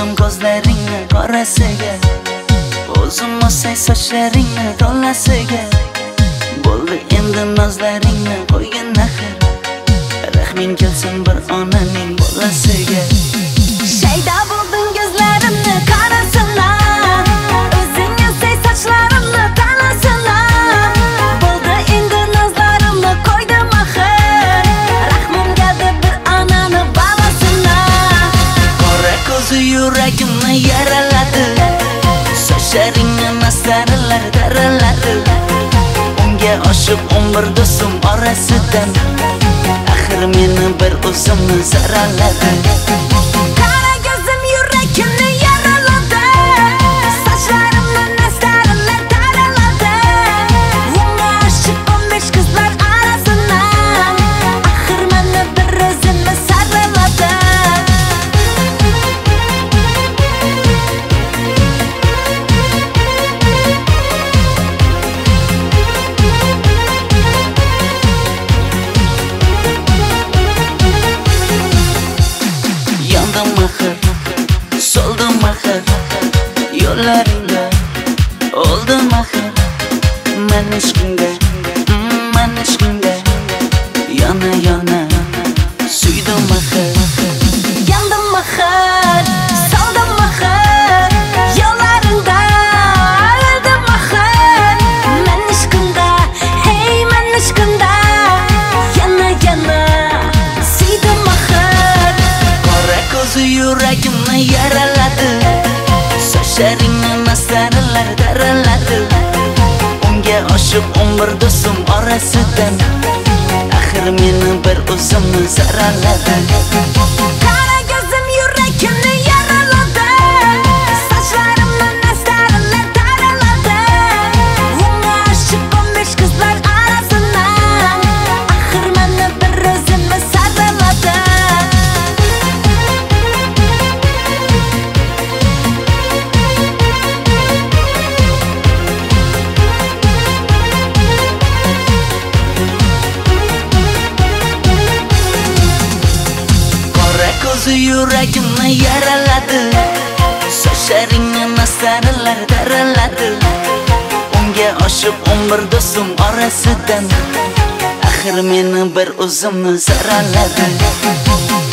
Oldim ko'zlaringni qorasiga, o'zim olsay sochlaringni to'lasiga. Bo'ldi endi nozlaringni qo'ygan axir, rahming kelsin bir onaning bolasiga. Shayda bo'lding ko'zlarimni qarasana, o'zing olsay sochlarimni to'lasana. Bo'ldi endi nozlarimni qo'ydim axir, rahmim keldi bir onaning bolasina. Qora ko'zi yuragimni yaraladi, sochlaringni mastarlar daraladi. Unga oshiq 11 do'stim orasidan, axir meni bir o'zimni zaraladi. Qara ko'zim yuragimni yaraladi, sochlarimni mastarlar daraladi. Unga oshiq 15 qizlar orasidan, axir meni bir o'zimni saraladi. Soldim axir yo'llaringga, oldim axir men ishqingga, yana suydim axir. Yandım axir, soldim axir yo'llaringda, oldim axir men ishqingda, hey men ishqingda, yana suydim axir. Qora ko'zi yuragimni yaraladi, sochlaringni mastarlar daraladi. Unga oshiq 11 do'stim orasidan, axir meni bir o'zimni zaraladi. Qara ko'zim yuragimni yaraladi, sochlarimni mastarlar daraladi. Unga oshiq 15 qizlar orasidan, axir meni bir o'zimni saraladi. Ko'zi yuragimni yaraladi, sochlaringni mastarlar daraladi. Unga oshiq 11 do'stim orasidan, axir meni bir o'zimni zaraladi.